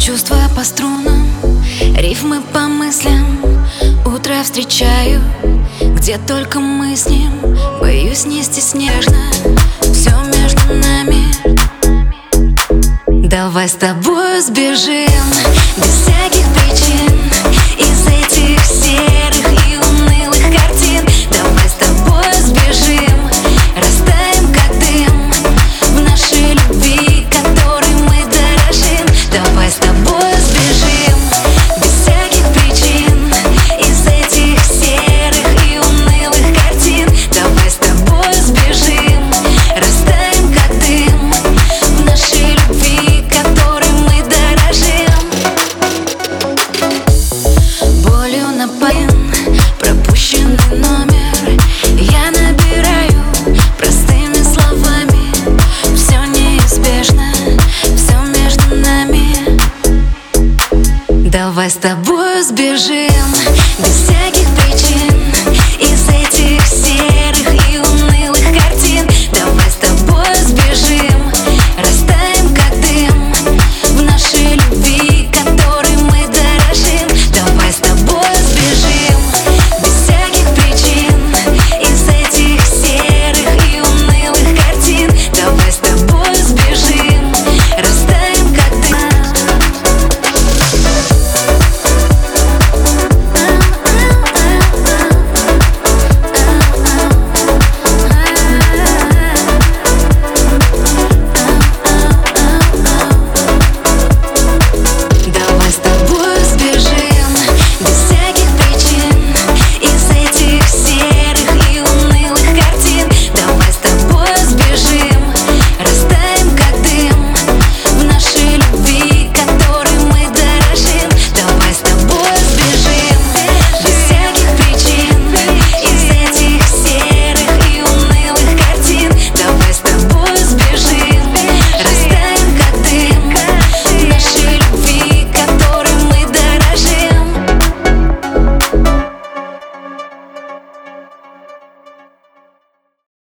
Чувства по струнам, рифмы по мыслям. Утро встречаю, где только мы с ним. Боюсь, не стесняешься, все между нами. Давай с тобой сбежим без всяких причин из этих серых и унылых картин. Давай с тобой сбежим, растаем как дым в нашей любви, которой мы дорожим. Давай с тобой сбежим без всяких причин из этих серых и унылых картин. Давай с тобой сбежим, растаем как дым в нашей любви, которой мы дорожим. Болью напоен пропущенный номер. Я набираю простыми словами. Все неизбежно, все между нами. Давай с тобой сбежим без всяких